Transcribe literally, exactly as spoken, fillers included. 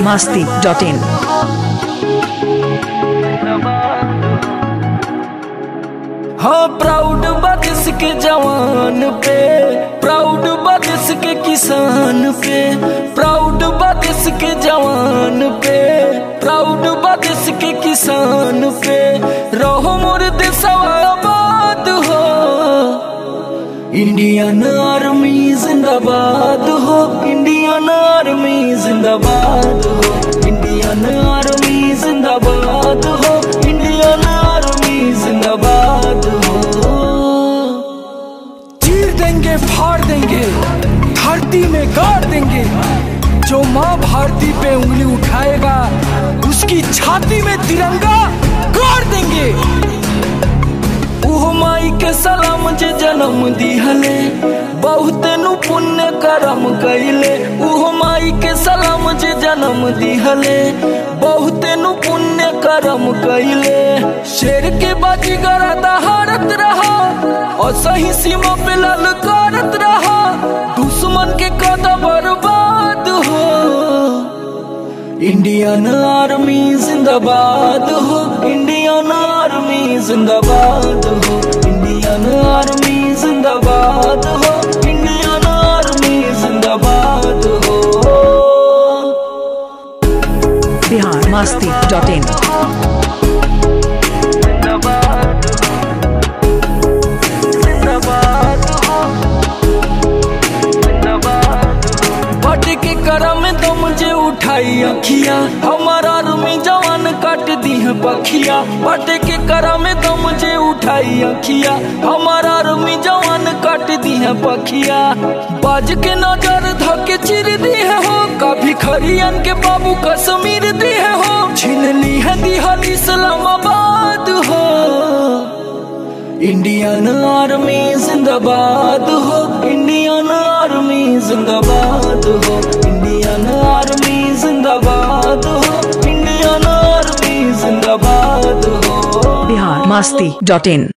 मस्ती dot इन। हाँ proud बादेश के जवान पे, प्राउड बादेश के किसान पे, प्राउड बादेश के जवान पे, प्राउड बादेश के किसान पे। रहो मोर देशवा आबाद हो, इंडियन आर्मी जिंदाबाद हो, इंडियन आर्मी जिंदाबाद हो, इंडियन आर्मी जिंदाबाद हो, इंडियन आर्मी जिंदाबाद हो। चीर देंगे फाड़ देंगे, धरती में गाड़ देंगे। जो माँ भारती पे उंगली उठाएगा उसकी छाती में तिरंगा गाड़ देंगे। ओह माई के सलाम जे जन्म दिहले, बहुत नु पुण्य करम कैले। ओह माई के सलाम जे जन्म दिहले, बहुत नु पुण्य करम कैले। शेर के बाजीगर दहाड़त रहा और सही सीमा पे ललकारत रहा, दुश्मन के कदम बर्बाद हो। इंडियन आर्मी जिंदाबाद हो, इंडियन आर्मी जिंदाबाद हो, इंडियन आर्मी जिंदाबाद हो, इंडियन आर्मी जिंदाबाद हो। Bihar Masti dot in. में दम जे उठाई अखिया, हमारा आर्मी जवान काट दी है पखिया। पटे के करा में दम जे उठाई अखिया, हमारा आर्मी जवान काट दी है पखिया। बाज के नजर धके चिर दी है हो, कभी खरियन के बाबू कश्मीर दी है हो। छीन ली है दिहाल इस्लामाबाद हो। इंडियन आर्मी जिंदाबाद हो, इंडियन आर्मी जिंदाबाद हो, इंडियन आर्मी जिंदाबाद हो, इंडियन आर्मी जिंदाबाद हो। बिहार मस्ती डॉट इन।